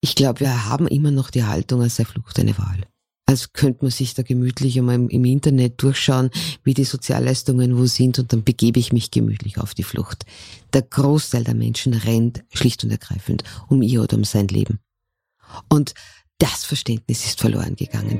Ich glaube, wir haben immer noch die Haltung, als sei Flucht eine Wahl. Also könnte man sich da gemütlich einmal im Internet durchschauen, wie die Sozialleistungen wo sind, und dann begebe ich mich gemütlich auf die Flucht. Der Großteil der Menschen rennt schlicht und ergreifend um ihr oder um sein Leben. Und das Verständnis ist verloren gegangen.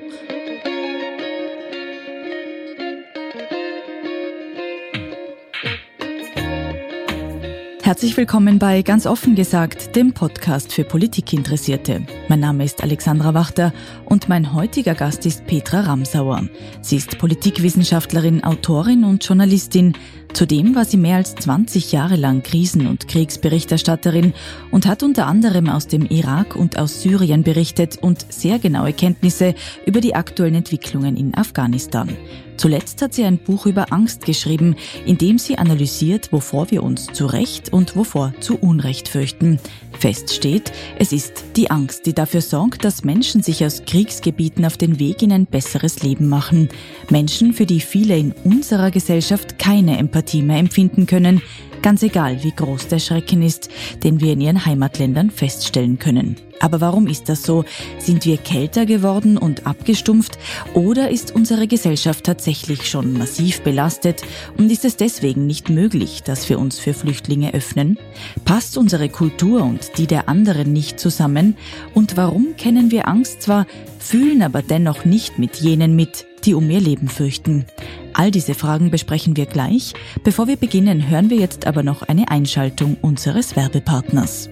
Herzlich willkommen bei Ganz offen gesagt, dem Podcast für Politikinteressierte. Mein Name ist Alexandra Wachter und mein heutiger Gast ist Petra Ramsauer. Sie ist Politikwissenschaftlerin, Autorin und Journalistin. Zudem war sie mehr als 20 Jahre lang Krisen- und Kriegsberichterstatterin und hat unter anderem aus dem Irak und aus Syrien berichtet und sehr genaue Kenntnisse über die aktuellen Entwicklungen in Afghanistan. Zuletzt hat sie ein Buch über Angst geschrieben, in dem sie analysiert, wovor wir uns zu Recht und wovor zu Unrecht fürchten. Fest steht, es ist die Angst, die dafür sorgt, dass Menschen sich aus Kriegsgebieten auf den Weg in ein besseres Leben machen. Menschen, für die viele in unserer Gesellschaft keine Empathie mehr empfinden können, ganz egal, wie groß der Schrecken ist, den wir in ihren Heimatländern feststellen können. Aber warum ist das so? Sind wir kälter geworden und abgestumpft? Oder ist unsere Gesellschaft tatsächlich schon massiv belastet? Und ist es deswegen nicht möglich, dass wir uns für Flüchtlinge öffnen? Passt unsere Kultur und die der anderen nicht zusammen? Und warum kennen wir Angst zwar, fühlen aber dennoch nicht mit jenen mit, die um ihr Leben fürchten? All diese Fragen besprechen wir gleich. Bevor wir beginnen, hören wir jetzt aber noch eine Einschaltung unseres Werbepartners.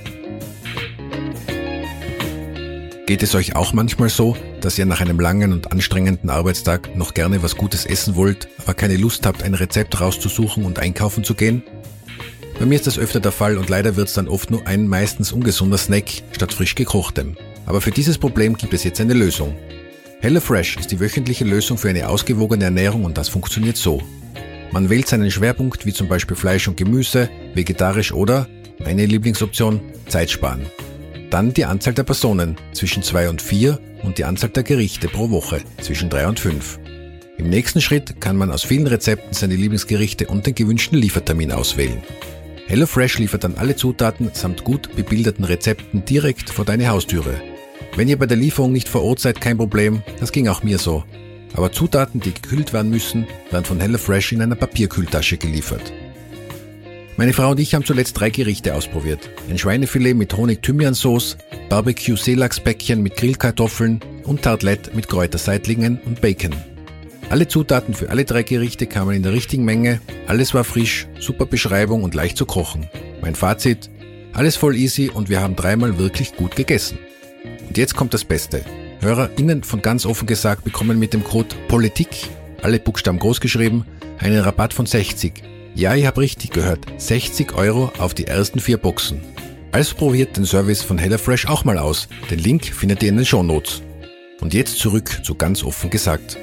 Geht es euch auch manchmal so, dass ihr nach einem langen und anstrengenden Arbeitstag noch gerne was Gutes essen wollt, aber keine Lust habt, ein Rezept rauszusuchen und einkaufen zu gehen? Bei mir ist das öfter der Fall und leider wird's dann oft nur ein meistens ungesunder Snack statt frisch gekochtem. Aber für dieses Problem gibt es jetzt eine Lösung. HelloFresh ist die wöchentliche Lösung für eine ausgewogene Ernährung und das funktioniert so. Man wählt seinen Schwerpunkt wie zum Beispiel Fleisch und Gemüse, vegetarisch oder, meine Lieblingsoption, Zeit sparen. Dann die Anzahl der Personen zwischen 2 und 4 und die Anzahl der Gerichte pro Woche zwischen 3 und 5. Im nächsten Schritt kann man aus vielen Rezepten seine Lieblingsgerichte und den gewünschten Liefertermin auswählen. HelloFresh liefert dann alle Zutaten samt gut bebilderten Rezepten direkt vor deine Haustüre. Wenn ihr bei der Lieferung nicht vor Ort seid, kein Problem, das ging auch mir so. Aber Zutaten, die gekühlt werden müssen, werden von HelloFresh in einer Papierkühltasche geliefert. Meine Frau und ich haben zuletzt 3 Gerichte ausprobiert. Ein Schweinefilet mit Honig-Thymian-Sauce, Barbecue-Seelachsbäckchen mit Grillkartoffeln und Tartelett mit Kräuterseitlingen und Bacon. Alle Zutaten für alle 3 Gerichte kamen in der richtigen Menge, alles war frisch, super Beschreibung und leicht zu kochen. Mein Fazit, alles voll easy und wir haben 3-mal wirklich gut gegessen. Und jetzt kommt das Beste. HörerInnen von Ganz offen gesagt bekommen mit dem Code POLITIK, alle Buchstaben groß geschrieben, einen Rabatt von 60. Ja, ihr habt richtig gehört, 60 € auf die ersten 4 Boxen. Also probiert den Service von HelloFresh auch mal aus. Den Link findet ihr in den Shownotes. Und jetzt zurück zu Ganz offen gesagt.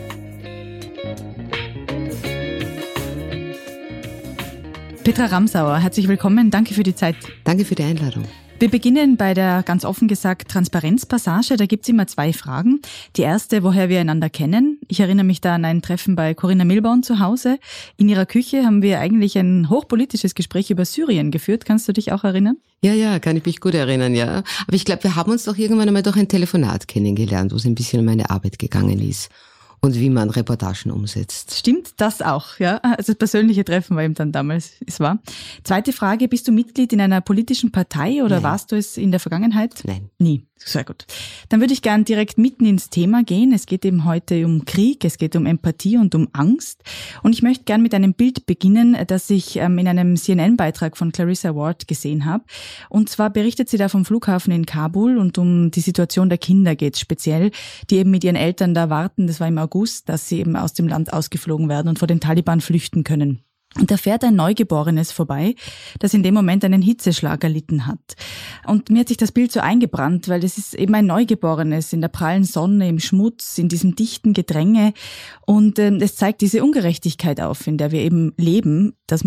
Petra Ramsauer, herzlich willkommen. Danke für die Zeit. Danke für die Einladung. Wir beginnen bei der ganz offen gesagt Transparenzpassage. Da gibt's immer 2 Fragen. Die erste, woher wir einander kennen. Ich erinnere mich da an ein Treffen bei Corinna Milborn zu Hause. In ihrer Küche haben wir eigentlich ein hochpolitisches Gespräch über Syrien geführt. Kannst du dich auch erinnern? Ja, kann ich mich gut erinnern, ja. Aber ich glaube, wir haben uns doch irgendwann einmal durch ein Telefonat kennengelernt, wo es ein bisschen um meine Arbeit gegangen ist. Und wie man Reportagen umsetzt. Stimmt das auch, ja? Also das persönliche Treffen war eben dann damals, es war. Zweite Frage, bist du Mitglied in einer politischen Partei oder warst du es in der Vergangenheit? Nein. Nie. Sehr gut. Dann würde ich gern direkt mitten ins Thema gehen. Es geht eben heute um Krieg, es geht um Empathie und um Angst. Und ich möchte gern mit einem Bild beginnen, das ich in einem CNN-Beitrag von Clarissa Ward gesehen habe. Und zwar berichtet sie da vom Flughafen in Kabul und um die Situation der Kinder geht speziell, die eben mit ihren Eltern da warten, das war im August, dass sie eben aus dem Land ausgeflogen werden und vor den Taliban flüchten können. Und da fährt ein Neugeborenes vorbei, das in dem Moment einen Hitzeschlag erlitten hat. Und mir hat sich das Bild so eingebrannt, weil das ist eben ein Neugeborenes in der prallen Sonne, im Schmutz, in diesem dichten Gedränge. Und es zeigt diese Ungerechtigkeit auf, in der wir eben leben, dass man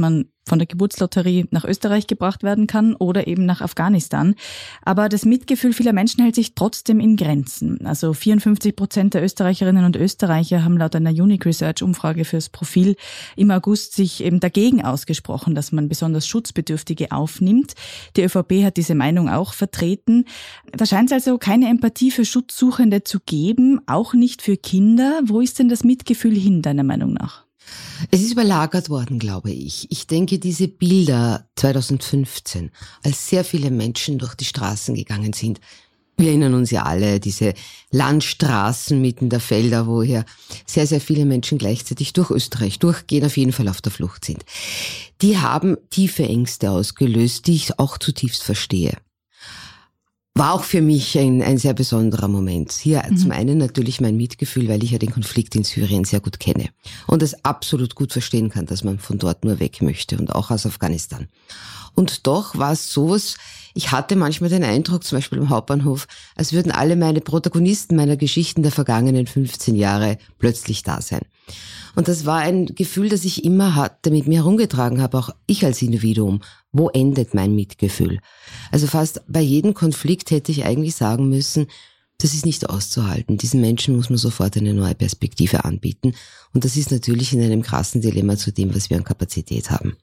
von der Geburtslotterie nach Österreich gebracht werden kann oder eben nach Afghanistan. Aber das Mitgefühl vieler Menschen hält sich trotzdem in Grenzen. Also 54% der Österreicherinnen und Österreicher haben laut einer Unique Research Umfrage fürs Profil im August sich eben dagegen ausgesprochen, dass man besonders Schutzbedürftige aufnimmt. Die ÖVP hat diese Meinung auch vertreten. Da scheint es also keine Empathie für Schutzsuchende zu geben, auch nicht für Kinder. Wo ist denn das Mitgefühl hin, deiner Meinung nach? Es ist überlagert worden, glaube ich. Ich denke, diese Bilder 2015, als sehr viele Menschen durch die Straßen gegangen sind, wir erinnern uns ja alle, diese Landstraßen mitten der Felder, wo hier sehr, sehr viele Menschen gleichzeitig durch Österreich durchgehen, auf jeden Fall auf der Flucht sind. Die haben tiefe Ängste ausgelöst, die ich auch zutiefst verstehe. War auch für mich ein sehr besonderer Moment. Hier zum einen natürlich mein Mitgefühl, weil ich ja den Konflikt in Syrien sehr gut kenne und es absolut gut verstehen kann, dass man von dort nur weg möchte und auch aus Afghanistan. Und doch war es sowas, ich hatte manchmal den Eindruck, zum Beispiel im Hauptbahnhof, als würden alle meine Protagonisten meiner Geschichten der vergangenen 15 Jahre plötzlich da sein. Und das war ein Gefühl, das ich immer hatte, mit mir herumgetragen habe, auch ich als Individuum. Wo endet mein Mitgefühl? Also fast bei jedem Konflikt hätte ich eigentlich sagen müssen, das ist nicht auszuhalten. Diesen Menschen muss man sofort eine neue Perspektive anbieten. Und das ist natürlich in einem krassen Dilemma zu dem, was wir an Kapazität haben.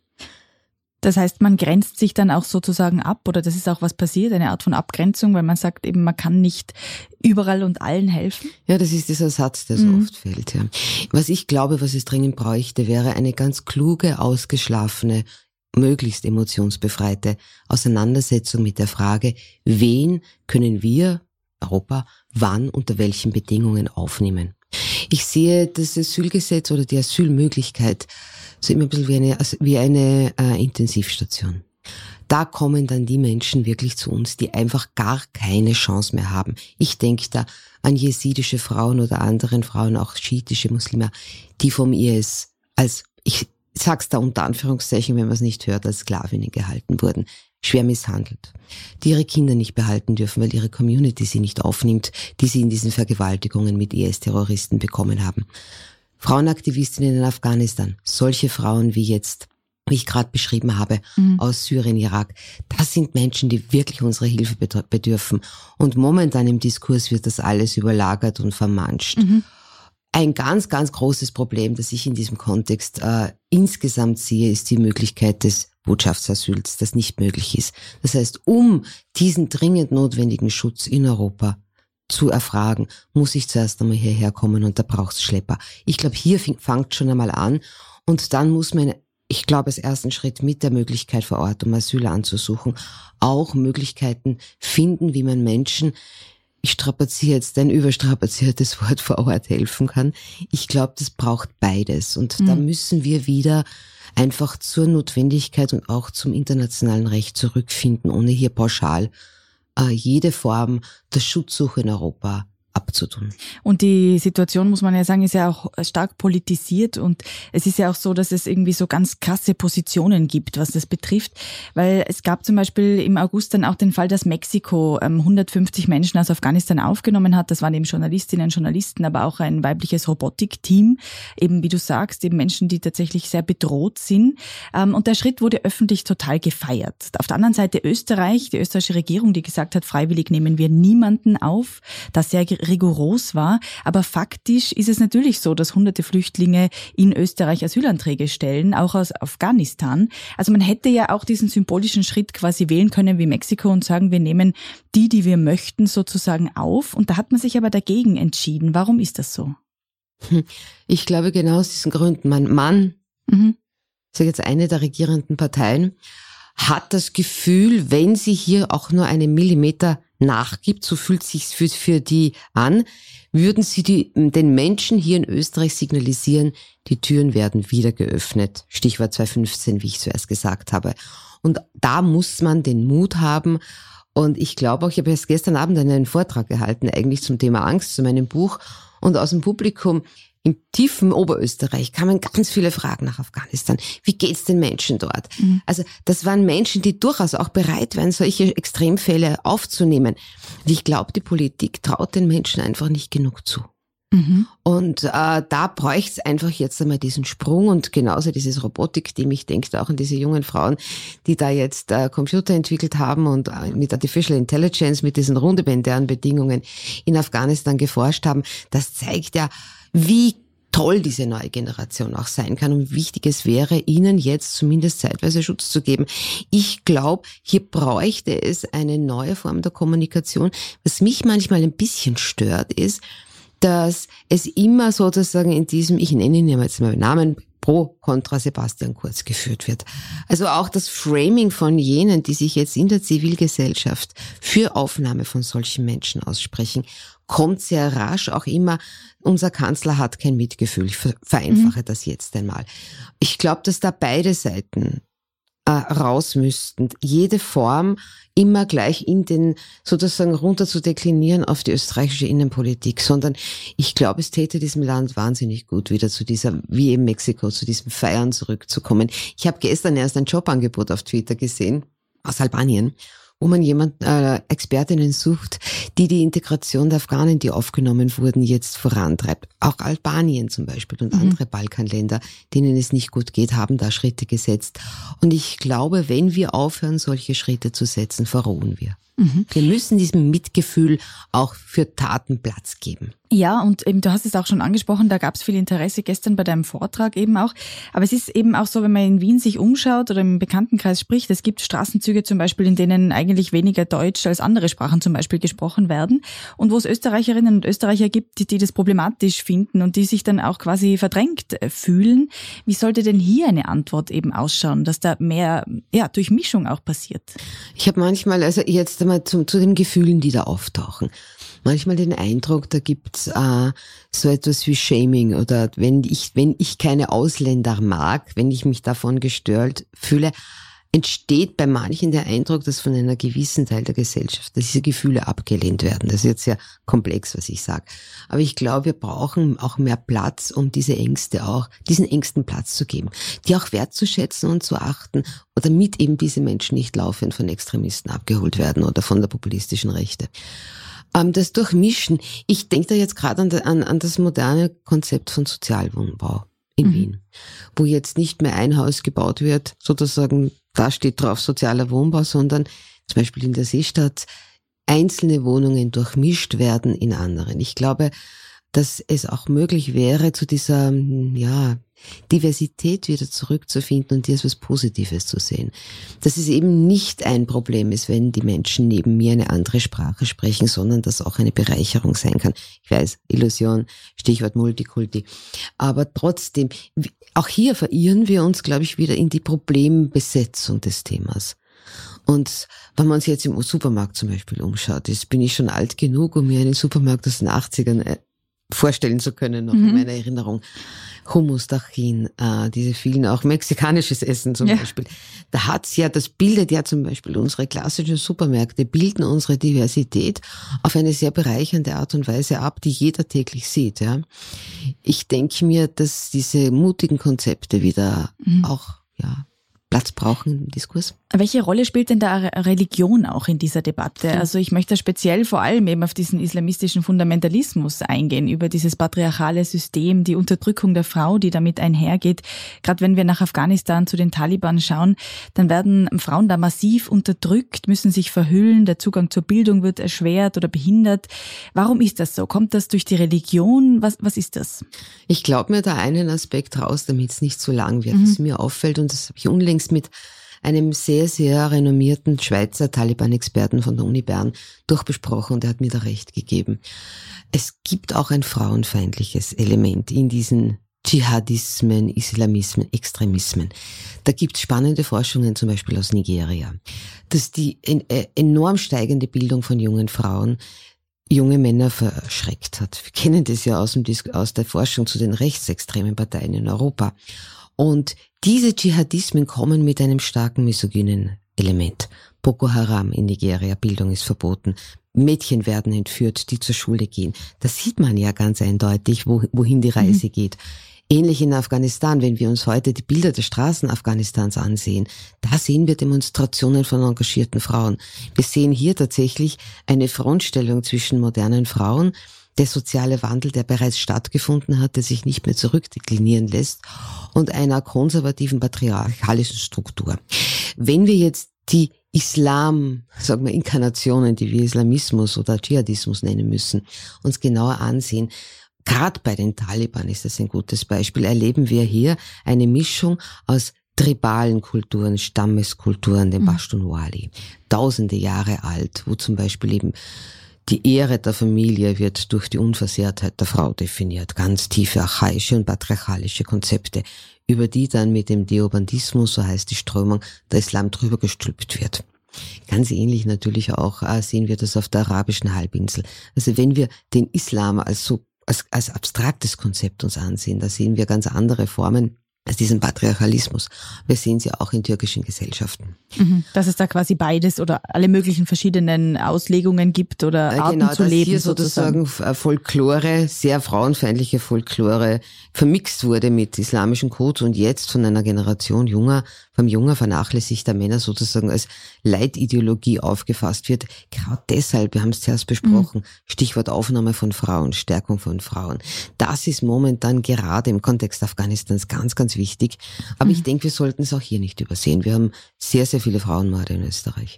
Das heißt, man grenzt sich dann auch sozusagen ab, oder das ist auch was passiert, eine Art von Abgrenzung, weil man sagt eben, man kann nicht überall und allen helfen? Ja, das ist dieser Satz, der so oft fällt. Ja. Was ich glaube, was es dringend bräuchte, wäre eine ganz kluge, ausgeschlafene, möglichst emotionsbefreite Auseinandersetzung mit der Frage, wen können wir, Europa, wann, unter welchen Bedingungen aufnehmen. Ich sehe das Asylgesetz oder die Asylmöglichkeit so immer ein bisschen wie eine Intensivstation. Da kommen dann die Menschen wirklich zu uns, die einfach gar keine Chance mehr haben. Ich denke da an jesidische Frauen oder anderen Frauen, auch schiitische Muslime, die vom IS als, ich sag's da unter Anführungszeichen, wenn man es nicht hört, als Sklavinnen gehalten wurden, schwer misshandelt, die ihre Kinder nicht behalten dürfen, weil ihre Community sie nicht aufnimmt, die sie in diesen Vergewaltigungen mit IS-Terroristen bekommen haben. Frauenaktivistinnen in Afghanistan, solche Frauen wie jetzt, wie ich gerade beschrieben habe, aus Syrien, Irak, das sind Menschen, die wirklich unsere Hilfe bedürfen. Und momentan im Diskurs wird das alles überlagert und vermanscht. Ein ganz, ganz großes Problem, das ich in diesem Kontext insgesamt sehe, ist die Möglichkeit des Botschaftsasyls, das nicht möglich ist. Das heißt, um diesen dringend notwendigen Schutz in Europa zu erfragen, muss ich zuerst einmal hierher kommen und da braucht's Schlepper. Ich glaube, hier fängt schon einmal an und dann muss man, ich glaube, als ersten Schritt mit der Möglichkeit vor Ort, um Asyl anzusuchen, auch Möglichkeiten finden, wie man Menschen, ich strapaziere jetzt ein überstrapaziertes Wort, vor Ort helfen kann. Ich glaube, das braucht beides und da müssen wir wieder einfach zur Notwendigkeit und auch zum internationalen Recht zurückfinden, ohne hier pauschal jede Form der Schutzsuche in Europa abzutun. Und die Situation, muss man ja sagen, ist ja auch stark politisiert und es ist ja auch so, dass es irgendwie so ganz krasse Positionen gibt, was das betrifft, weil es gab zum Beispiel im August dann auch den Fall, dass Mexiko 150 Menschen aus Afghanistan aufgenommen hat. Das waren eben Journalistinnen, Journalisten, aber auch ein weibliches Robotikteam, eben wie du sagst, eben Menschen, die tatsächlich sehr bedroht sind. Und der Schritt wurde öffentlich total gefeiert. Auf der anderen Seite Österreich, die österreichische Regierung, die gesagt hat, freiwillig nehmen wir niemanden auf, das sehr rigoros war. Aber faktisch ist es natürlich so, dass hunderte Flüchtlinge in Österreich Asylanträge stellen, auch aus Afghanistan. Also man hätte ja auch diesen symbolischen Schritt quasi wählen können wie Mexiko und sagen, wir nehmen die wir möchten, sozusagen auf. Und da hat man sich aber dagegen entschieden. Warum ist das so? Ich glaube genau aus diesen Gründen. Mein Mann, ich sage jetzt eine der regierenden Parteien, hat das Gefühl, wenn sie hier auch nur einen Millimeter nachgibt, so fühlt sich's für die an, würden sie den Menschen hier in Österreich signalisieren, die Türen werden wieder geöffnet. Stichwort 2015, wie ich zuerst gesagt habe. Und da muss man den Mut haben. Und ich glaube auch, ich habe erst gestern Abend einen Vortrag gehalten, eigentlich zum Thema Angst, zu meinem Buch. Und aus dem Publikum im tiefen Oberösterreich kamen ganz viele Fragen nach Afghanistan. Wie geht's den Menschen dort? Also das waren Menschen, die durchaus auch bereit waren, solche Extremfälle aufzunehmen. Und ich glaube, die Politik traut den Menschen einfach nicht genug zu. Und da bräuchte es einfach jetzt einmal diesen Sprung und genauso dieses Robotik-Team. Ich denke auch an diese jungen Frauen, die da jetzt Computer entwickelt haben und mit Artificial Intelligence, mit diesen rudimentären Bedingungen in Afghanistan geforscht haben. Das zeigt ja, wie toll diese neue Generation auch sein kann und wie wichtig es wäre, ihnen jetzt zumindest zeitweise Schutz zu geben. Ich glaube, hier bräuchte es eine neue Form der Kommunikation. Was mich manchmal ein bisschen stört, ist, dass es immer sozusagen in diesem, ich nenne ihn jetzt mal Namen, pro kontra Sebastian Kurz geführt wird. Also auch das Framing von jenen, die sich jetzt in der Zivilgesellschaft für Aufnahme von solchen Menschen aussprechen, kommt sehr rasch auch immer, unser Kanzler hat kein Mitgefühl. Ich vereinfache das jetzt einmal. Ich glaube, dass da beide Seiten raus müssten, jede Form immer gleich in den sozusagen runter zu deklinieren auf die österreichische Innenpolitik, sondern ich glaube, es täte diesem Land wahnsinnig gut, wieder zu dieser, wie in Mexiko, zu diesem Feiern zurückzukommen. Ich habe gestern erst ein Jobangebot auf Twitter gesehen, aus Albanien, wo man Expertinnen sucht, die Integration der Afghanen, die aufgenommen wurden, jetzt vorantreibt. Auch Albanien zum Beispiel und andere Balkanländer, denen es nicht gut geht, haben da Schritte gesetzt. Und ich glaube, wenn wir aufhören, solche Schritte zu setzen, verrohen wir. Wir müssen diesem Mitgefühl auch für Taten Platz geben. Ja, und eben, du hast es auch schon angesprochen, da gab es viel Interesse gestern bei deinem Vortrag eben auch. Aber es ist eben auch so, wenn man in Wien sich umschaut oder im Bekanntenkreis spricht, es gibt Straßenzüge zum Beispiel, in denen eigentlich weniger Deutsch als andere Sprachen zum Beispiel gesprochen werden und wo es Österreicherinnen und Österreicher gibt, die das problematisch finden und die sich dann auch quasi verdrängt fühlen. Wie sollte denn hier eine Antwort eben ausschauen, dass da mehr Durchmischung auch passiert? Ich habe manchmal, also jetzt einmal zu den Gefühlen, die da auftauchen, manchmal den Eindruck, da gibt's so etwas wie Shaming oder wenn ich keine Ausländer mag, wenn ich mich davon gestört fühle, entsteht bei manchen der Eindruck, dass von einer gewissen Teil der Gesellschaft diese Gefühle abgelehnt werden. Das ist jetzt sehr komplex, was ich sage. Aber ich glaube, wir brauchen auch mehr Platz, um diesen Ängsten Platz zu geben, die auch wertzuschätzen und zu achten, oder damit eben diese Menschen nicht laufend von Extremisten abgeholt werden oder von der populistischen Rechte. Das Durchmischen, ich denke da jetzt gerade an das moderne Konzept von Sozialwohnbau in Wien, wo jetzt nicht mehr ein Haus gebaut wird, sozusagen, da steht drauf sozialer Wohnbau, sondern zum Beispiel in der Seestadt einzelne Wohnungen durchmischt werden in anderen. Ich glaube, dass es auch möglich wäre, zu dieser Diversität wieder zurückzufinden und die als was Positives zu sehen. Dass es eben nicht ein Problem ist, wenn die Menschen neben mir eine andere Sprache sprechen, sondern dass auch eine Bereicherung sein kann. Ich weiß, Illusion, Stichwort Multikulti. Aber trotzdem, auch hier verirren wir uns, glaube ich, wieder in die Problembesetzung des Themas. Und wenn man uns jetzt im Supermarkt zum Beispiel umschaut, bin ich schon alt genug, um mir einen Supermarkt aus den 80ern vorstellen zu können, noch in meiner Erinnerung. Hummus, Tajín, diese vielen, auch mexikanisches Essen zum Beispiel. Das bildet ja zum Beispiel unsere klassischen Supermärkte, bilden unsere Diversität auf eine sehr bereichernde Art und Weise ab, die jeder täglich sieht. Ja. Ich denke mir, dass diese mutigen Konzepte wieder auch Platz brauchen im Diskurs. Welche Rolle spielt denn da Religion auch in dieser Debatte? Ja. Also ich möchte speziell vor allem eben auf diesen islamistischen Fundamentalismus eingehen, über dieses patriarchale System, die Unterdrückung der Frau, die damit einhergeht. Gerade wenn wir nach Afghanistan zu den Taliban schauen, dann werden Frauen da massiv unterdrückt, müssen sich verhüllen, der Zugang zur Bildung wird erschwert oder behindert. Warum ist das so? Kommt das durch die Religion? Was ist das? Ich glaube mir da einen Aspekt raus, damit es nicht so lang wird, was mir auffällt, und das habe ich unlängst mit einem sehr, sehr renommierten Schweizer Taliban-Experten von der Uni Bern durchbesprochen, und er hat mir da recht gegeben. Es gibt auch ein frauenfeindliches Element in diesen Dschihadismen, Islamismen, Extremismen. Da gibt es spannende Forschungen, zum Beispiel aus Nigeria, dass die enorm steigende Bildung von jungen Frauen junge Männer verschreckt hat. Wir kennen das ja aus der Forschung zu den rechtsextremen Parteien in Europa. Und diese Dschihadismen kommen mit einem starken misogynen Element. Boko Haram in Nigeria, Bildung ist verboten. Mädchen werden entführt, die zur Schule gehen. Da sieht man ja ganz eindeutig, wohin die Reise geht. Ähnlich in Afghanistan, wenn wir uns heute die Bilder der Straßen Afghanistans ansehen, da sehen wir Demonstrationen von engagierten Frauen. Wir sehen hier tatsächlich eine Frontstellung zwischen modernen Frauen, der soziale Wandel, der bereits stattgefunden hat, der sich nicht mehr zurückdeklinieren lässt, und einer konservativen patriarchalischen Struktur. Wenn wir jetzt die Inkarnationen, die wir Islamismus oder Dschihadismus nennen müssen, uns genauer ansehen, gerade bei den Taliban ist das ein gutes Beispiel, erleben wir hier eine Mischung aus tribalen Kulturen, Stammeskulturen, den Pashtunwali, tausende Jahre alt, wo zum Beispiel eben die Ehre der Familie wird durch die Unversehrtheit der Frau definiert, ganz tiefe archaische und patriarchalische Konzepte, über die dann mit dem Deobandismus, so heißt die Strömung, der Islam drüber gestülpt wird. Ganz ähnlich natürlich auch sehen wir das auf der arabischen Halbinsel. Also wenn wir den Islam als abstraktes Konzept uns ansehen, da sehen wir ganz andere Formen als diesen Patriarchalismus. Wir sehen sie auch in türkischen Gesellschaften. Dass es da quasi beides oder alle möglichen verschiedenen Auslegungen gibt oder Arten zu leben. Hier sozusagen Folklore, sehr frauenfeindliche Folklore vermixt wurde mit islamischen Codes und jetzt von einer Generation junger vernachlässigter Männer sozusagen als Leitideologie aufgefasst wird. Gerade deshalb, wir haben es zuerst besprochen, Stichwort Aufnahme von Frauen, Stärkung von Frauen. Das ist momentan gerade im Kontext Afghanistans ganz, ganz wichtig. Aber ich denke, wir sollten es auch hier nicht übersehen. Wir haben sehr, sehr viele Frauenmorde in Österreich.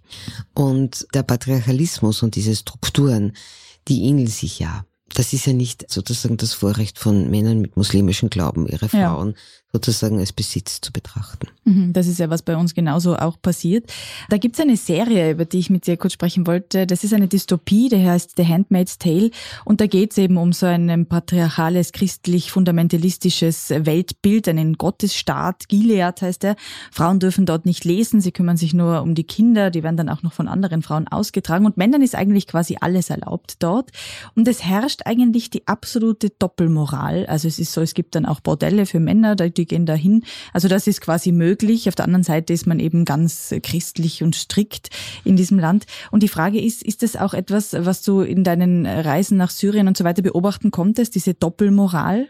Und der Patriarchalismus und diese Strukturen, die ähneln sich ja. Das ist ja nicht sozusagen das Vorrecht von Männern mit muslimischem Glauben, ihre Frauen sozusagen als Besitz zu betrachten. Das ist ja, was bei uns genauso auch passiert. Da gibt's eine Serie, über die ich mit dir kurz sprechen wollte. Das ist eine Dystopie, die heißt The Handmaid's Tale. Und da geht's eben um so ein patriarchales, christlich-fundamentalistisches Weltbild, einen Gottesstaat. Gilead heißt er. Frauen dürfen dort nicht lesen, sie kümmern sich nur um die Kinder, die werden dann auch noch von anderen Frauen ausgetragen. Und Männern ist eigentlich quasi alles erlaubt dort. Und es herrscht eigentlich die absolute Doppelmoral. Also es ist so, es gibt dann auch Bordelle für Männer, die gehen dahin. Also das ist quasi möglich. Auf der anderen Seite ist man eben ganz christlich und strikt in diesem Land. Und die Frage ist das auch etwas, was du in deinen Reisen nach Syrien und so weiter beobachten konntest, diese Doppelmoral?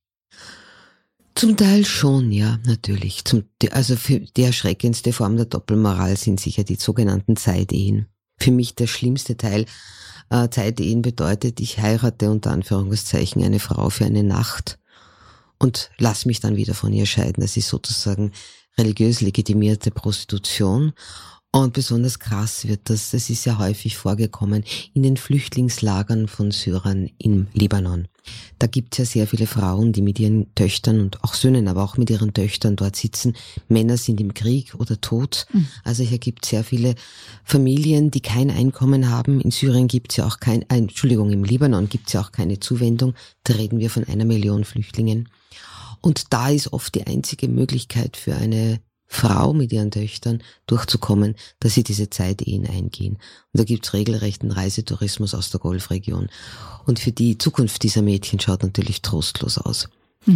Zum Teil schon, ja, natürlich. Also für die erschreckendste Form der Doppelmoral sind sicher die sogenannten Zeitehen. Für mich der schlimmste Teil. Zeitehen bedeutet, ich heirate unter Anführungszeichen eine Frau für eine Nacht und lass mich dann wieder von ihr scheiden. Das ist sozusagen religiös legitimierte Prostitution. Und besonders krass wird das ist ja häufig vorgekommen in den Flüchtlingslagern von Syrern im Libanon. Da gibt es ja sehr viele Frauen, die mit ihren Töchtern und auch Söhnen, aber auch mit ihren Töchtern dort sitzen. Männer sind im Krieg oder tot. Also hier gibt es sehr viele Familien, die kein Einkommen haben. In Syrien gibt es ja auch im Libanon gibt es ja auch keine Zuwendung. Da reden wir von 1 Million Flüchtlingen. Und da ist oft die einzige Möglichkeit für eine Frau mit ihren Töchtern durchzukommen, dass sie diese Zeitehen eingehen. Und da gibt's regelrechten Reisetourismus aus der Golfregion. Und für die Zukunft dieser Mädchen schaut natürlich trostlos aus.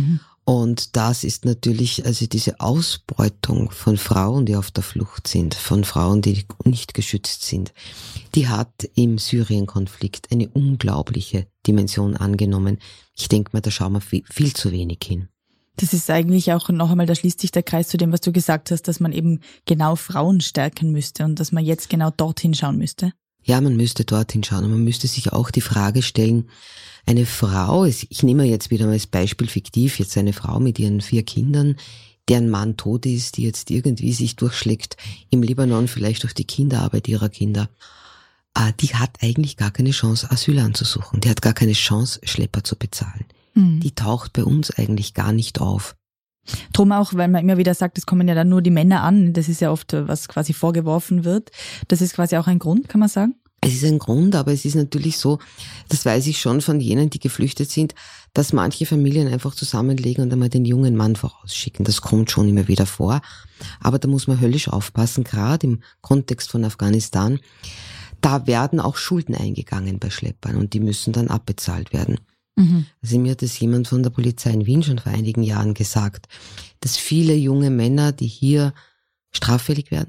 Und das ist natürlich, also diese Ausbeutung von Frauen, die auf der Flucht sind, von Frauen, die nicht geschützt sind, die hat im Syrien-Konflikt eine unglaubliche Dimension angenommen. Ich denke mal, da schauen wir viel zu wenig hin. Das ist eigentlich auch noch einmal, da schließt sich der Kreis zu dem, was du gesagt hast, dass man eben genau Frauen stärken müsste und dass man jetzt genau dorthin schauen müsste. Ja, man müsste dorthin schauen und man müsste sich auch die Frage stellen, eine Frau, ich nehme jetzt wieder mal als Beispiel fiktiv, jetzt eine Frau mit ihren 4 Kindern, deren Mann tot ist, die jetzt irgendwie sich durchschlägt im Libanon, vielleicht durch die Kinderarbeit ihrer Kinder, die hat eigentlich gar keine Chance, Asyl anzusuchen. Die hat gar keine Chance, Schlepper zu bezahlen. Die taucht bei uns eigentlich gar nicht auf. Drum auch, weil man immer wieder sagt, es kommen ja dann nur die Männer an. Das ist ja oft, was quasi vorgeworfen wird. Das ist quasi auch ein Grund, kann man sagen? Es ist ein Grund, aber es ist natürlich so, das weiß ich schon von jenen, die geflüchtet sind, dass manche Familien einfach zusammenlegen und einmal den jungen Mann vorausschicken. Das kommt schon immer wieder vor. Aber da muss man höllisch aufpassen, gerade im Kontext von Afghanistan. Da werden auch Schulden eingegangen bei Schleppern und die müssen dann abbezahlt werden. Also mir hat es jemand von der Polizei in Wien schon vor einigen Jahren gesagt, dass viele junge Männer, die hier straffällig werden,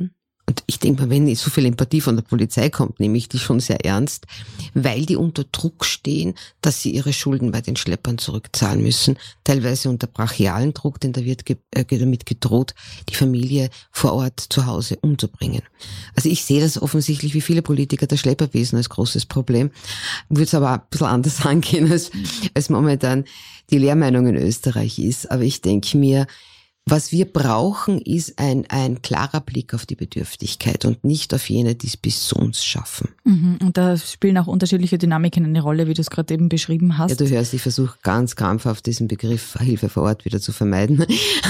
Und ich denke mal, wenn so viel Empathie von der Polizei kommt, nehme ich die schon sehr ernst, weil die unter Druck stehen, dass sie ihre Schulden bei den Schleppern zurückzahlen müssen. Teilweise unter brachialen Druck, denn da wird damit gedroht, die Familie vor Ort zu Hause umzubringen. Also ich sehe das offensichtlich wie viele Politiker das Schlepperwesen als großes Problem. Würde es aber ein bisschen anders angehen, als momentan die Lehrmeinung in Österreich ist. Aber ich denke mir, was wir brauchen, ist ein klarer Blick auf die Bedürftigkeit und nicht auf jene, die es bis zu uns schaffen. Und da spielen auch unterschiedliche Dynamiken eine Rolle, wie du es gerade eben beschrieben hast. Ja, du hörst, ich versuche ganz krampfhaft diesen Begriff Hilfe vor Ort wieder zu vermeiden.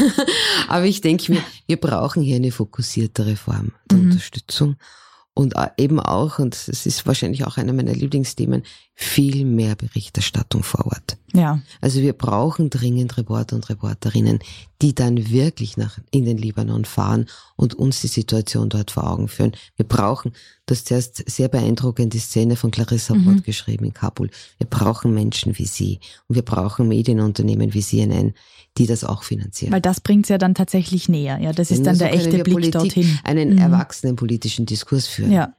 Aber ich denke mir, wir brauchen hier eine fokussiertere Form der Unterstützung. Und eben auch, und das ist wahrscheinlich auch einer meiner Lieblingsthemen, viel mehr Berichterstattung vor Ort. Ja. Also wir brauchen dringend Reporter und Reporterinnen, die dann wirklich in den Libanon fahren und uns die Situation dort vor Augen führen. Wir brauchen, du hast zuerst sehr beeindruckend die Szene von Clarissa Bott geschrieben in Kabul. Wir brauchen Menschen wie sie und wir brauchen Medienunternehmen wie CNN, die das auch finanzieren. Weil das bringt es ja dann tatsächlich näher. Ja, das ist dann der echte Blick dorthin. Einen erwachsenen politischen Diskurs führen. Ja.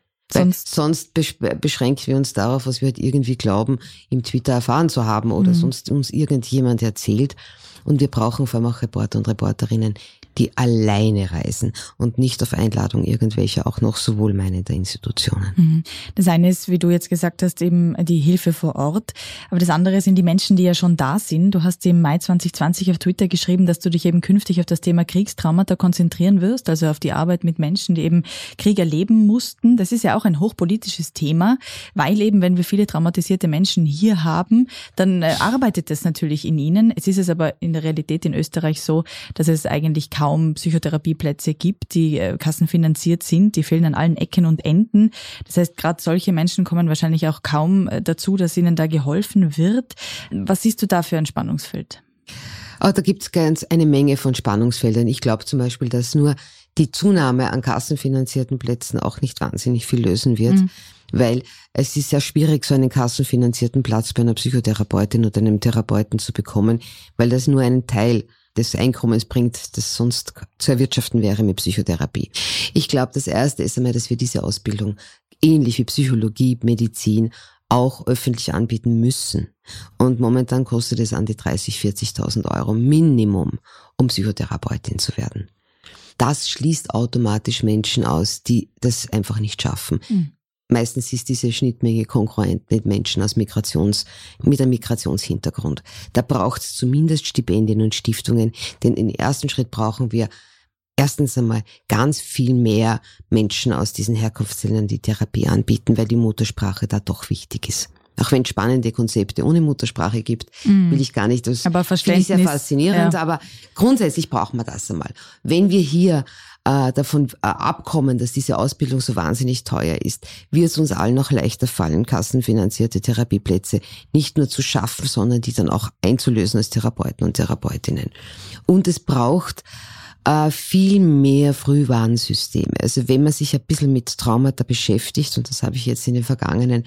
Sonst beschränken wir uns darauf, was wir halt irgendwie glauben, im Twitter erfahren zu haben oder sonst uns irgendjemand erzählt. Und wir brauchen vor allem auch Reporter und Reporterinnen, die alleine reisen und nicht auf Einladung irgendwelcher auch noch so wohlmeinender Institutionen. Das eine ist, wie du jetzt gesagt hast, eben die Hilfe vor Ort. Aber das andere sind die Menschen, die ja schon da sind. Du hast im Mai 2020 auf Twitter geschrieben, dass du dich eben künftig auf das Thema Kriegstraumata konzentrieren wirst, also auf die Arbeit mit Menschen, die eben Krieg erleben mussten. Das ist ja auch ein hochpolitisches Thema, weil eben, wenn wir viele traumatisierte Menschen hier haben, dann arbeitet das natürlich in ihnen. Es ist es aber in der Realität in Österreich so, dass es eigentlich kaum Psychotherapieplätze gibt, die kassenfinanziert sind. Die fehlen an allen Ecken und Enden. Das heißt, gerade solche Menschen kommen wahrscheinlich auch kaum dazu, dass ihnen da geholfen wird. Was siehst du da für ein Spannungsfeld? Da gibt es ganz eine Menge von Spannungsfeldern. Ich glaube zum Beispiel, dass nur die Zunahme an kassenfinanzierten Plätzen auch nicht wahnsinnig viel lösen wird, weil es ist sehr schwierig, so einen kassenfinanzierten Platz bei einer Psychotherapeutin oder einem Therapeuten zu bekommen, weil das nur einen Teil des Einkommens bringt, das sonst zu erwirtschaften wäre mit Psychotherapie. Ich glaube, das Erste ist einmal, dass wir diese Ausbildung ähnlich wie Psychologie, Medizin auch öffentlich anbieten müssen. Und momentan kostet es an die 30.000, 40.000 Euro Minimum, um Psychotherapeutin zu werden. Das schließt automatisch Menschen aus, die das einfach nicht schaffen. Meistens ist diese Schnittmenge konkurrent mit Menschen mit einem Migrationshintergrund. Da braucht es zumindest Stipendien und Stiftungen, denn im ersten Schritt brauchen wir erstens einmal ganz viel mehr Menschen aus diesen Herkunftsländern, die Therapie anbieten, weil die Muttersprache da doch wichtig ist. Auch wenn es spannende Konzepte ohne Muttersprache gibt, will ich gar nicht, das finde ich sehr faszinierend, aber grundsätzlich brauchen wir das einmal. Wenn wir hier davon abkommen, dass diese Ausbildung so wahnsinnig teuer ist, wird es uns allen noch leichter fallen, kassenfinanzierte Therapieplätze nicht nur zu schaffen, sondern die dann auch einzulösen als Therapeuten und Therapeutinnen. Und es braucht viel mehr Frühwarnsysteme. Also wenn man sich ein bisschen mit Traumata beschäftigt, und das habe ich jetzt in den vergangenen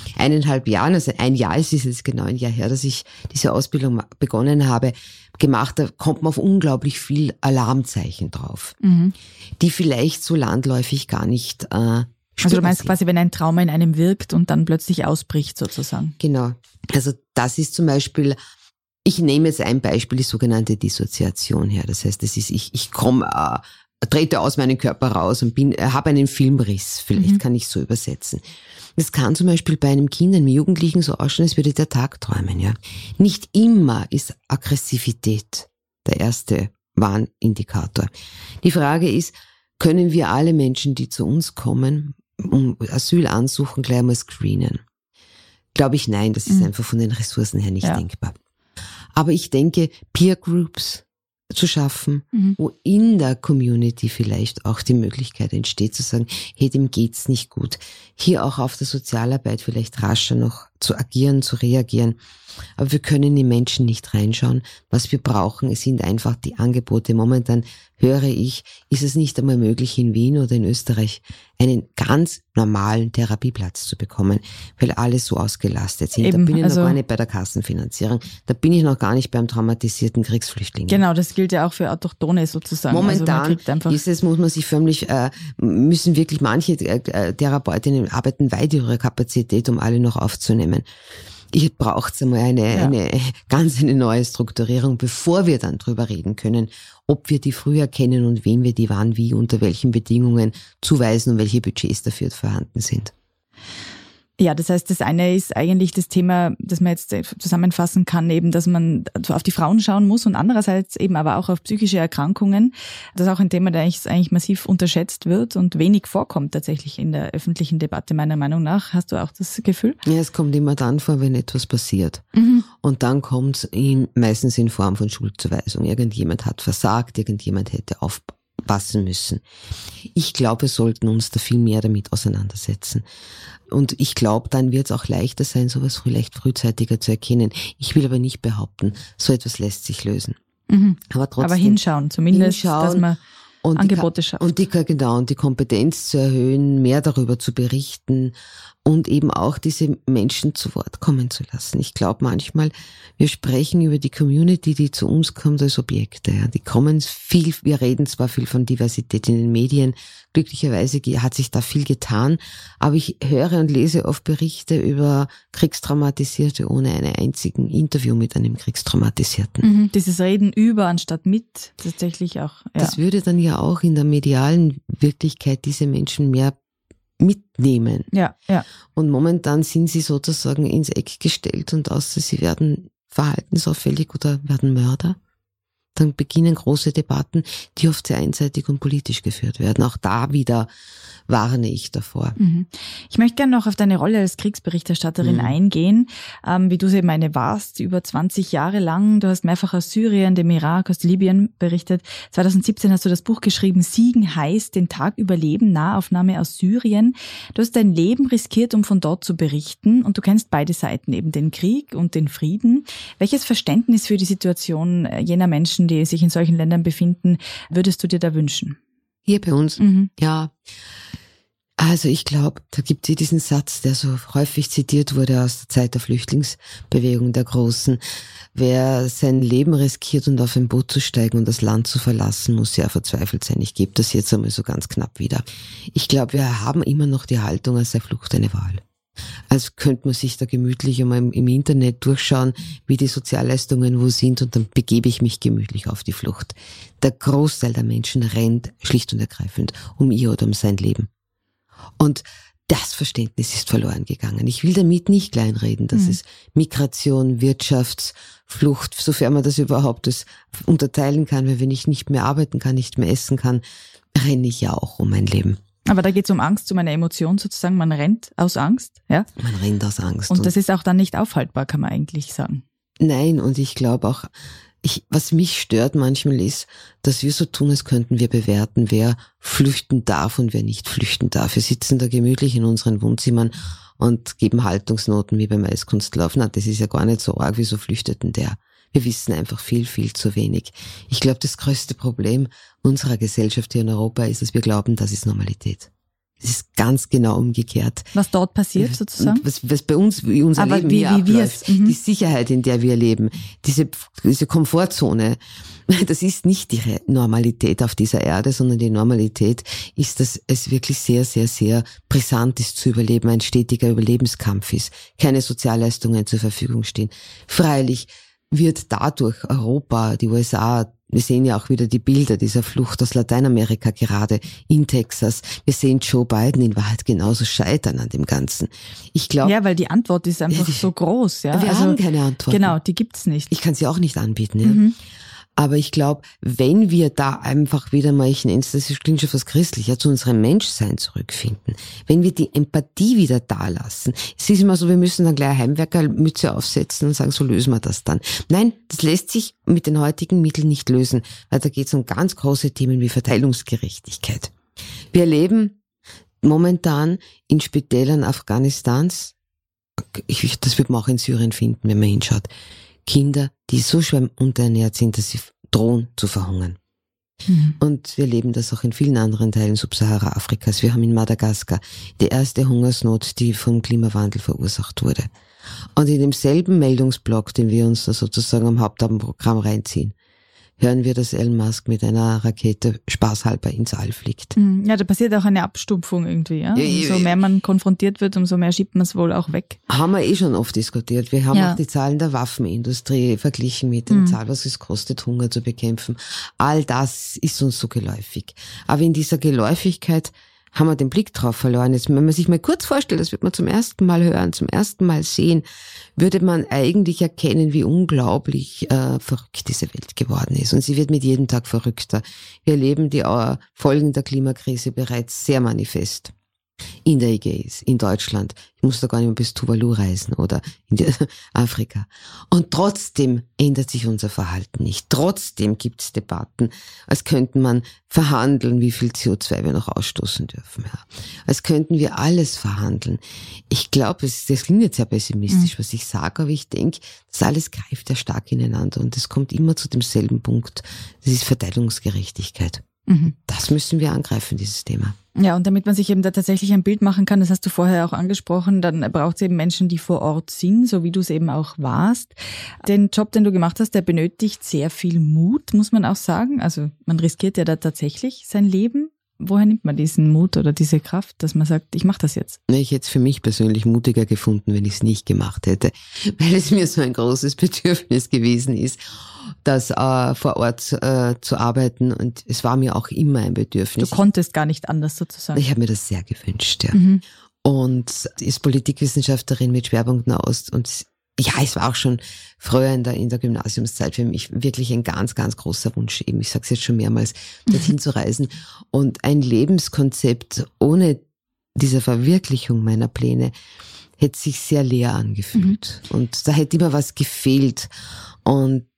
1,5 Jahren, also ein Jahr, es ist jetzt genau ein Jahr her, dass ich diese Ausbildung begonnen habe, gemacht, da kommt man auf unglaublich viel Alarmzeichen drauf, die vielleicht so landläufig gar nicht also du meinst quasi, wenn ein Trauma in einem wirkt und dann plötzlich ausbricht sozusagen. Genau. Also das ist zum Beispiel, ich nehme jetzt ein Beispiel, die sogenannte Dissoziation her. Das heißt, das ist, ich komme, trete aus meinem Körper raus und habe einen Filmriss. Vielleicht kann ich so übersetzen. Das kann zum Beispiel bei einem Kind, einem Jugendlichen so ausschauen, als würde der Tag träumen, ja. Nicht immer ist Aggressivität der erste Warnindikator. Die Frage ist, können wir alle Menschen, die zu uns kommen, um Asyl ansuchen, gleich mal screenen? Glaube ich, nein, das ist einfach von den Ressourcen her nicht denkbar. Aber ich denke, Peer Groups zu schaffen, wo in der Community vielleicht auch die Möglichkeit entsteht zu sagen, hey, dem geht's nicht gut. Hier auch auf der Sozialarbeit vielleicht rascher noch zu agieren, zu reagieren. Aber wir können in die Menschen nicht reinschauen. Was wir brauchen, sind einfach die Angebote. Momentan höre ich, ist es nicht einmal möglich, in Wien oder in Österreich einen ganz normalen Therapieplatz zu bekommen, weil alle so ausgelastet sind. Da bin ich noch gar nicht bei der Kassenfinanzierung. Da bin ich noch gar nicht beim traumatisierten Kriegsflüchtling. Genau, das gilt ja auch für Autochtone sozusagen. Momentan müssen wirklich manche Therapeutinnen arbeiten weit über ihre Kapazität, um alle noch aufzunehmen. Hier braucht es einmal eine neue Strukturierung, bevor wir dann drüber reden können, ob wir die früher kennen und wem wir die wann, wie, unter welchen Bedingungen zuweisen und welche Budgets dafür vorhanden sind. Ja, das heißt, das eine ist eigentlich das Thema, das man jetzt zusammenfassen kann, eben, dass man auf die Frauen schauen muss und andererseits eben aber auch auf psychische Erkrankungen. Das ist auch ein Thema, das eigentlich massiv unterschätzt wird und wenig vorkommt tatsächlich in der öffentlichen Debatte, meiner Meinung nach. Hast du auch das Gefühl? Ja, es kommt immer dann vor, wenn etwas passiert. Und dann kommt es meistens in Form von Schuldzuweisung. Irgendjemand hat versagt, irgendjemand hätte aufpassen müssen. Ich glaube, wir sollten uns da viel mehr damit auseinandersetzen. Und ich glaube, dann wird es auch leichter sein, sowas vielleicht frühzeitiger zu erkennen. Ich will aber nicht behaupten, so etwas lässt sich lösen. Aber trotzdem. Aber hinschauen, zumindest, dass man Angebote schafft. Und die Kompetenz zu erhöhen, mehr darüber zu berichten und eben auch diese Menschen zu Wort kommen zu lassen. Ich glaube manchmal, wir sprechen über die Community, die zu uns kommt, als Objekte. Ja. Die kommen viel, wir reden zwar viel von Diversität in den Medien, glücklicherweise hat sich da viel getan, aber ich höre und lese oft Berichte über Kriegstraumatisierte ohne einen einzigen Interview mit einem Kriegstraumatisierten. Dieses Reden über anstatt mit, tatsächlich auch. Ja. Das würde dann ja auch in der medialen Wirklichkeit diese Menschen mehr mitnehmen. Ja. Und momentan sind sie sozusagen ins Eck gestellt und außer sie werden verhaltensauffällig oder werden Mörder. Dann beginnen große Debatten, die oft sehr einseitig und politisch geführt werden. Auch da wieder warne ich davor. Ich möchte gerne noch auf deine Rolle als Kriegsberichterstatterin eingehen, wie du sie eben warst, über 20 Jahre lang. Du hast mehrfach aus Syrien, dem Irak, aus Libyen berichtet. 2017 hast du das Buch geschrieben, Siegen heißt, den Tag überleben, Nahaufnahme aus Syrien. Du hast dein Leben riskiert, um von dort zu berichten und du kennst beide Seiten, eben den Krieg und den Frieden. Welches Verständnis für die Situation jener Menschen, die sich in solchen Ländern befinden, würdest du dir da wünschen? Hier bei uns? Ja. Also ich glaube, da gibt es diesen Satz, der so häufig zitiert wurde aus der Zeit der Flüchtlingsbewegung der Großen. Wer sein Leben riskiert und auf ein Boot zu steigen und das Land zu verlassen, muss sehr verzweifelt sein. Ich gebe das jetzt einmal so ganz knapp wieder. Ich glaube, wir haben immer noch die Haltung, als sei Flucht eine Wahl. Als könnte man sich da gemütlich einmal im Internet durchschauen, wie die Sozialleistungen wo sind und dann begebe ich mich gemütlich auf die Flucht. Der Großteil der Menschen rennt schlicht und ergreifend um ihr oder um sein Leben. Und das Verständnis ist verloren gegangen. Ich will damit nicht kleinreden, dass es Migration, Wirtschaftsflucht, sofern man das überhaupt unterteilen kann, weil wenn ich nicht mehr arbeiten kann, nicht mehr essen kann, renne ich ja auch um mein Leben. Aber da geht es um Angst, um eine Emotion sozusagen. Man rennt aus Angst, ja? Man rennt aus Angst. Und das ist auch dann nicht aufhaltbar, kann man eigentlich sagen. Nein, und ich glaube auch, was mich stört manchmal ist, dass wir so tun, als könnten wir bewerten, wer flüchten darf und wer nicht flüchten darf. Wir sitzen da gemütlich in unseren Wohnzimmern und geben Haltungsnoten wie beim Eiskunstlauf. Na, das ist ja gar nicht so arg, wieso flüchtet denn der? Wir wissen einfach viel, viel zu wenig. Ich glaube, das größte Problem unserer Gesellschaft hier in Europa ist, dass wir glauben, das ist Normalität. Es ist ganz genau umgekehrt. Was dort passiert sozusagen? Was bei uns, wie unser aber Leben hier abläuft, die Sicherheit, in der wir leben, diese Komfortzone, das ist nicht die Normalität auf dieser Erde, sondern die Normalität ist, dass es wirklich sehr, sehr, sehr brisant ist zu überleben, ein stetiger Überlebenskampf ist, keine Sozialleistungen zur Verfügung stehen. Freilich wird dadurch Europa, die USA, wir sehen ja auch wieder die Bilder dieser Flucht aus Lateinamerika gerade in Texas. Wir sehen Joe Biden in Wahrheit genauso scheitern an dem Ganzen. Ich glaube, ja, weil die Antwort ist einfach so groß. Ja, wir haben keine Antwort. Genau, die gibt's nicht. Ich kann sie auch nicht anbieten. Ja. Aber ich glaube, wenn wir da einfach wieder mal, das klingt schon fast christlich, ja, zu unserem Menschsein zurückfinden, wenn wir die Empathie wieder da lassen, es ist immer so, wir müssen dann gleich Heimwerkermütze aufsetzen und sagen, so lösen wir das dann. Nein, das lässt sich mit den heutigen Mitteln nicht lösen, weil da geht es um ganz große Themen wie Verteilungsgerechtigkeit. Wir erleben momentan in Spitälern Afghanistans, das wird man auch in Syrien finden, wenn man hinschaut, Kinder, die so schwer unterernährt sind, dass sie drohen zu verhungern. Und wir erleben das auch in vielen anderen Teilen Subsahara-Afrikas. Wir haben in Madagaskar die erste Hungersnot, die vom Klimawandel verursacht wurde. Und in demselben Meldungsblock, den wir uns da sozusagen am Hauptabendprogramm reinziehen, hören wir, dass Elon Musk mit einer Rakete spaßhalber ins All fliegt. Ja, da passiert auch eine Abstumpfung irgendwie. Ja? Umso mehr man konfrontiert wird, umso mehr schiebt man es wohl auch weg. Haben wir schon oft diskutiert. Wir haben auch die Zahlen der Waffenindustrie verglichen mit der Zahl, was es kostet, Hunger zu bekämpfen. All das ist uns so geläufig. Aber in dieser Geläufigkeit haben wir den Blick drauf verloren. Jetzt, wenn man sich mal kurz vorstellt, das wird man zum ersten Mal hören, zum ersten Mal sehen, würde man eigentlich erkennen, wie unglaublich verrückt diese Welt geworden ist. Und sie wird mit jedem Tag verrückter. Wir erleben die Folgen der Klimakrise bereits sehr manifest. In der Ägäis, in Deutschland. Ich muss da gar nicht mehr bis Tuvalu reisen oder in Afrika. Und trotzdem ändert sich unser Verhalten nicht. Trotzdem gibt es Debatten, als könnten man verhandeln, wie viel CO2 wir noch ausstoßen dürfen. Ja. Als könnten wir alles verhandeln. Ich glaube, das klingt jetzt sehr pessimistisch, was ich sage, aber ich denke, das alles greift ja stark ineinander und es kommt immer zu demselben Punkt. Das ist Verteilungsgerechtigkeit. Das müssen wir angreifen, dieses Thema. Ja, und damit man sich eben da tatsächlich ein Bild machen kann, das hast du vorher auch angesprochen, dann braucht es eben Menschen, die vor Ort sind, so wie du es eben auch warst. Den Job, den du gemacht hast, der benötigt sehr viel Mut, muss man auch sagen. Also man riskiert ja da tatsächlich sein Leben. Woher nimmt man diesen Mut oder diese Kraft, dass man sagt, ich mache das jetzt? Ich hätte es für mich persönlich mutiger gefunden, wenn ich es nicht gemacht hätte, weil es mir so ein großes Bedürfnis gewesen ist, das vor Ort zu arbeiten, und es war mir auch immer ein Bedürfnis. Du konntest gar nicht anders sozusagen. Ich habe mir das sehr gewünscht, ja. Und ist Politikwissenschaftlerin mit Schwerpunkt Nahost, und ja, es war auch schon früher in der Gymnasiumszeit für mich wirklich ein ganz, ganz großer Wunsch, eben, ich sage es jetzt schon mehrmals, dorthin zu reisen. Und ein Lebenskonzept ohne diese Verwirklichung meiner Pläne hätte sich sehr leer angefühlt. Und da hätte immer was gefehlt. Und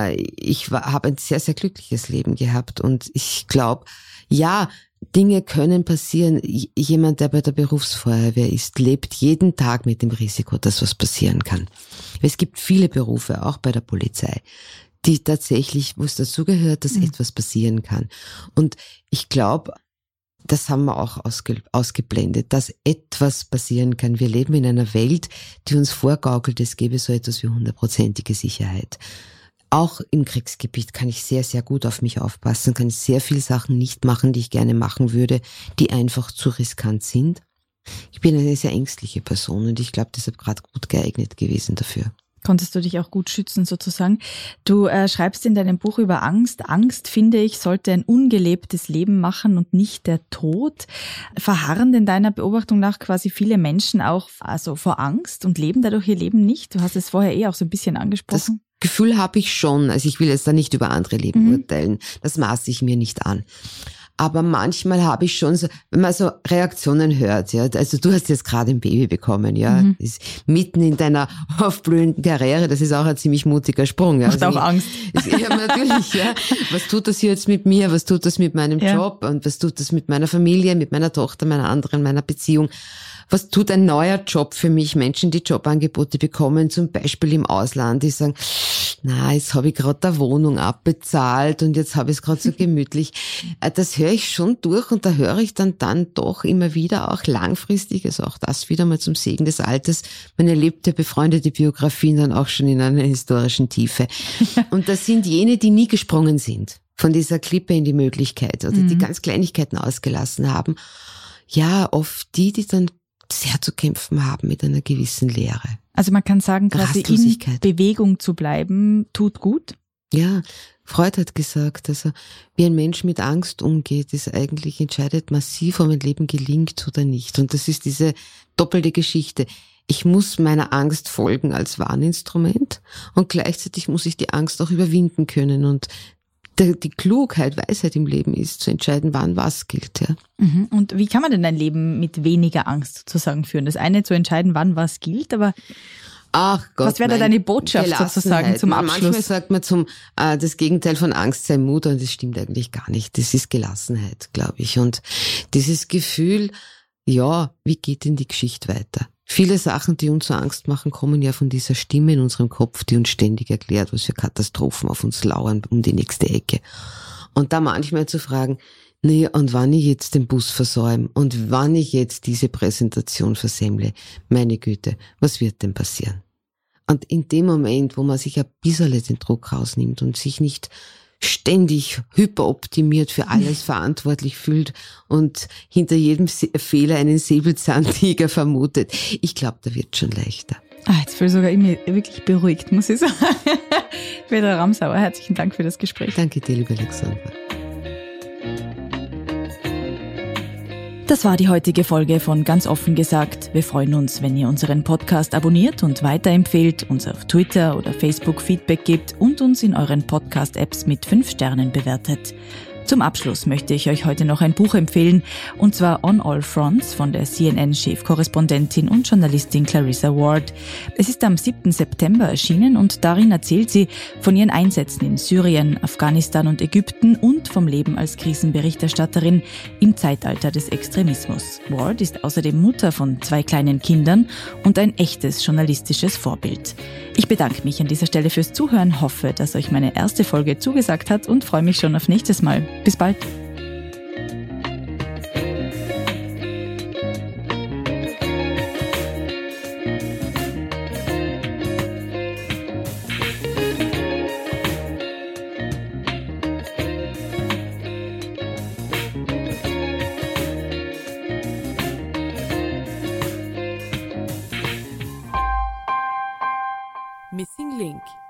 ich habe ein sehr, sehr glückliches Leben gehabt. Und ich glaube, ja, Dinge können passieren. Jemand, der bei der Berufsfeuerwehr ist, lebt jeden Tag mit dem Risiko, dass was passieren kann. Es gibt viele Berufe, auch bei der Polizei, die tatsächlich, wo es dazugehört, dass etwas passieren kann. Und ich glaube, das haben wir auch ausgeblendet, dass etwas passieren kann. Wir leben in einer Welt, die uns vorgaukelt, es gäbe so etwas wie 100%ige Sicherheit. Auch im Kriegsgebiet kann ich sehr, sehr gut auf mich aufpassen, kann ich sehr viele Sachen nicht machen, die ich gerne machen würde, die einfach zu riskant sind. Ich bin eine sehr ängstliche Person und ich glaube, deshalb gerade gut geeignet gewesen dafür. Konntest du dich auch gut schützen sozusagen. Du schreibst in deinem Buch über Angst. Angst, finde ich, sollte ein ungelebtes Leben machen und nicht der Tod. Verharren in deiner Beobachtung nach quasi viele Menschen auch vor Angst und leben dadurch ihr Leben nicht? Du hast es vorher auch so ein bisschen angesprochen. Das Gefühl habe ich schon. Also ich will jetzt da nicht über andere Leben urteilen. Das maße ich mir nicht an. Aber manchmal habe ich schon so, wenn man so Reaktionen hört, ja, also du hast jetzt gerade ein Baby bekommen, ja, ist mitten in deiner aufblühenden Karriere, das ist auch ein ziemlich mutiger Sprung. Ja. Macht auch Angst. Ja, natürlich, ja. Was tut das jetzt mit mir? Was tut das mit meinem Job? Und was tut das mit meiner Familie, mit meiner Tochter, meiner Beziehung? Was tut ein neuer Job für mich? Menschen, die Jobangebote bekommen, zum Beispiel im Ausland, die sagen, na, jetzt habe ich gerade eine Wohnung abbezahlt und jetzt habe ich es gerade so gemütlich. Das höre ich schon durch und da höre ich dann doch immer wieder auch langfristig, also auch das wieder mal zum Segen des Alters. Man erlebt ja befreundete Biografien dann auch schon in einer historischen Tiefe. Und das sind jene, die nie gesprungen sind von dieser Klippe in die Möglichkeit oder die ganz Kleinigkeiten ausgelassen haben. Ja, oft die dann sehr zu kämpfen haben mit einer gewissen Leere. Also man kann sagen, quasi in Bewegung zu bleiben, tut gut? Ja, Freud hat gesagt, also wie ein Mensch mit Angst umgeht, ist eigentlich entscheidet massiv, ob ein Leben gelingt oder nicht. Und das ist diese doppelte Geschichte. Ich muss meiner Angst folgen als Warninstrument und gleichzeitig muss ich die Angst auch überwinden können. Und die Klugheit, Weisheit im Leben ist, zu entscheiden, wann was gilt. Ja. Und wie kann man denn ein Leben mit weniger Angst sozusagen führen? Das eine zu entscheiden, wann was gilt, aber ach Gott, was wäre da deine Botschaft sozusagen zum Abschluss? Manchmal sagt man das Gegenteil von Angst sei Mut und das stimmt eigentlich gar nicht. Das ist Gelassenheit, glaube ich. Und dieses Gefühl, ja, wie geht denn die Geschichte weiter? Viele Sachen, die uns so Angst machen, kommen ja von dieser Stimme in unserem Kopf, die uns ständig erklärt, was für Katastrophen auf uns lauern um die nächste Ecke. Und da manchmal zu fragen, nee, und wann ich jetzt den Bus versäume und wann ich jetzt diese Präsentation versemmle, meine Güte, was wird denn passieren? Und in dem Moment, wo man sich ein bisschen den Druck rausnimmt und sich nicht ständig hyperoptimiert für alles verantwortlich fühlt und hinter jedem Fehler einen Säbelzahntiger vermutet. Ich glaube, da wird schon leichter. Jetzt fühle ich sogar immer wirklich beruhigt, muss ich sagen. Petra Ramsauer, herzlichen Dank für das Gespräch. Danke dir, liebe Alexandra. Das war die heutige Folge von Ganz offen gesagt. Wir freuen uns, wenn ihr unseren Podcast abonniert und weiterempfehlt, uns auf Twitter oder Facebook Feedback gebt und uns in euren Podcast-Apps mit 5 Sternen bewertet. Zum Abschluss möchte ich euch heute noch ein Buch empfehlen, und zwar On All Fronts von der CNN-Chefkorrespondentin und Journalistin Clarissa Ward. Es ist am 7. September erschienen und darin erzählt sie von ihren Einsätzen in Syrien, Afghanistan und Ägypten und vom Leben als Krisenberichterstatterin im Zeitalter des Extremismus. Ward ist außerdem Mutter von 2 kleinen Kindern und ein echtes journalistisches Vorbild. Ich bedanke mich an dieser Stelle fürs Zuhören, hoffe, dass euch meine erste Folge zugesagt hat und freue mich schon auf nächstes Mal. Bis bald. Missing Link